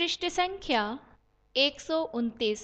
पृष्ठ संख्या 129।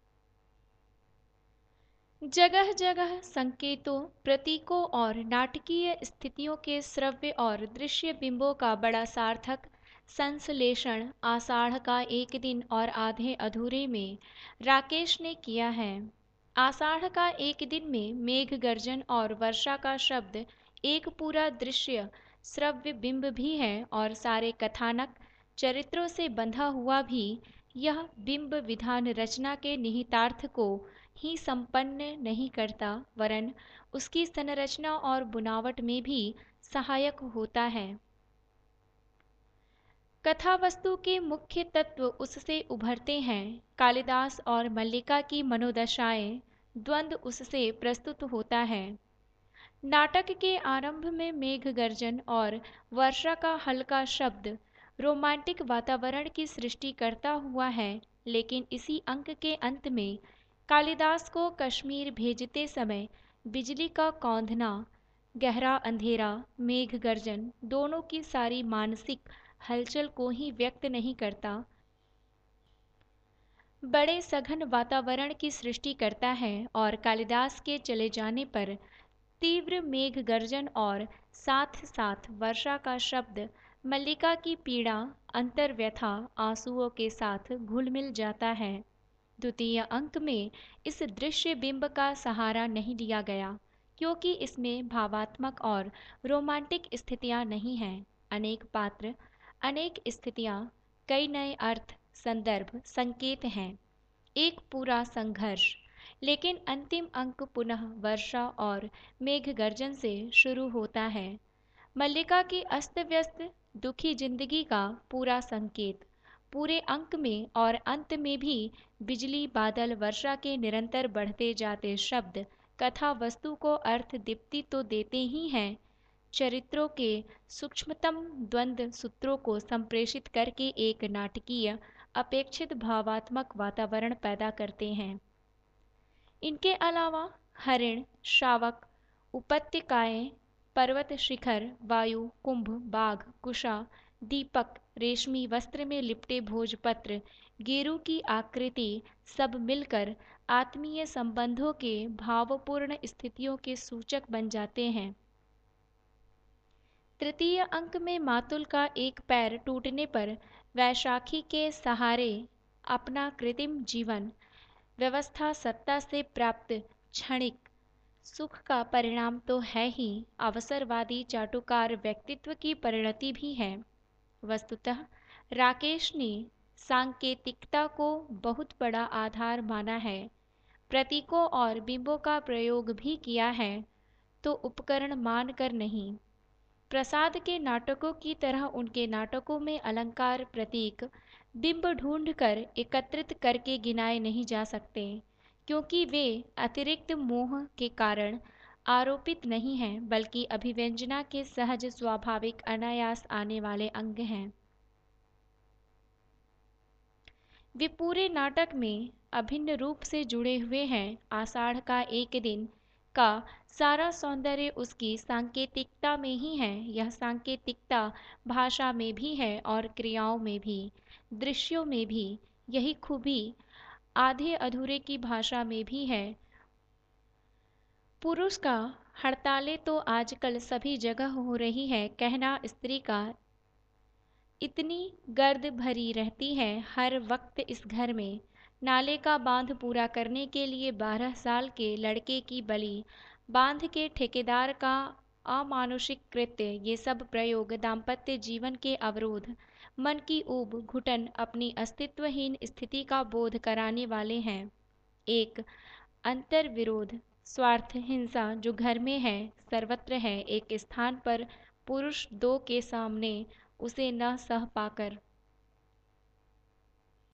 जगह जगह संकेतों, प्रतीकों और नाटकीय स्थितियों के श्रव्य और दृश्य बिंबों का बड़ा सार्थक संश्लेषण आषाढ़ का एक दिन और आधे अधूरे में राकेश ने किया है। आषाढ़ का एक दिन में मेघ गर्जन और वर्षा का शब्द एक पूरा दृश्य श्रव्य बिंब भी है और सारे कथानक चरित्रों से बंधा हुआ भी यह बिंब विधान रचना के निहितार्थ को ही संपन्न नहीं करता, वरन उसकी संरचना और बुनावट में भी सहायक होता है। कथा वस्तु के मुख्य तत्व उससे उभरते हैं। कालिदास और मल्लिका की मनोदशाएं, द्वंद्व उससे प्रस्तुत होता है। नाटक के आरंभ में मेघ गर्जन और वर्षा का हल्का शब्द रोमांटिक वातावरण की सृष्टि करता हुआ है, लेकिन इसी अंक के अंत में कालिदास को कश्मीर भेजते समय बिजली का कौंधना, गहरा अंधेरा, मेघ गर्जन दोनों की सारी मानसिक हलचल को ही व्यक्त नहीं करता, बड़े सघन वातावरण की सृष्टि करता है। और कालिदास के चले जाने पर तीव्र मेघ गर्जन और साथ साथ वर्षा का शब्द मल्लिका की पीड़ा, अंतर्व्यथा आंसुओं के साथ घुल मिल जाता है। द्वितीय अंक में इस दृश्य बिंब का सहारा नहीं लिया गया, क्योंकि इसमें भावात्मक और रोमांटिक स्थितियां नहीं हैं। अनेक पात्र, अनेक स्थितियां, कई नए अर्थ, संदर्भ, संकेत हैं, एक पूरा संघर्ष। लेकिन अंतिम अंक पुनः वर्षा और मेघ गर्जन से शुरू होता है। मल्लिका की अस्त व्यस्त दुखी जिंदगी का पूरा संकेत। पूरे अंक में और अंत में भी बिजली, बादल, वर्षा के निरंतर बढ़ते जाते शब्द कथा वस्तु को अर्थ दीप्ति तो देते ही हैं, चरित्रों के सूक्ष्मतम द्वंद्व सूत्रों को संप्रेषित करके एक नाटकीय अपेक्षित भावात्मक वातावरण पैदा करते हैं। इनके अलावा हरिण, शावक, उपत्यकाएं, पर्वत शिखर, वायु, कुंभ, बाघ, कुशा, दीपक, रेशमी वस्त्र में लिपटे भोजपत्र, गेरू की आकृति सब मिलकर आत्मीय संबंधों के भावपूर्ण स्थितियों के सूचक बन जाते हैं। तृतीय अंक में मातुल का एक पैर टूटने पर वैशाखी के सहारे अपना कृत्रिम जीवन व्यवस्था सत्ता से प्राप्त क्षणिक सुख का परिणाम तो है ही, अवसरवादी चाटुकार व्यक्तित्व की परिणति भी है। वस्तुतः राकेश ने सांकेतिकता को बहुत बड़ा आधार माना है, प्रतीकों और बिंबों का प्रयोग भी किया है, तो उपकरण मानकर नहीं। प्रसाद के नाटकों की तरह उनके नाटकों में अलंकार, प्रतीक, बिंब ढूंढकर एकत्रित करके गिनाए नहीं जा सकते, क्योंकि वे अतिरिक्त मोह के कारण आरोपित नहीं हैं, बल्कि अभिव्यंजना के सहज, स्वाभाविक, अनायास आने वाले अंग हैं। वे पूरे नाटक में अभिन्न रूप से जुड़े हुए हैं। आषाढ़ का एक दिन का सारा सौंदर्य उसकी सांकेतिकता में ही है। यह सांकेतिकता भाषा में भी है और क्रियाओं में भी, दृश्यों में भी। यही खूबी आधे अधूरे की भाषा में भी है। पुरुष का हड़तालें तो आजकल सभी जगह हो रही है कहना स्त्री का इतनी गर्द भरी रहती है हर वक्त इस घर में। नाले का बांध पूरा करने के लिए 12 साल के लड़के की बलि, बांध के ठेकेदार का अमानुषिक कृत्य, ये सब प्रयोग दाम्पत्य जीवन के अवरोध, मन की ऊब, घुटन, अपनी अस्तित्वहीन स्थिति का बोध कराने वाले हैं। एक अंतर्विरोध, स्वार्थ, हिंसा जो घर में है, सर्वत्र है। एक स्थान पर पुरुष दो के सामने उसे न सह पाकर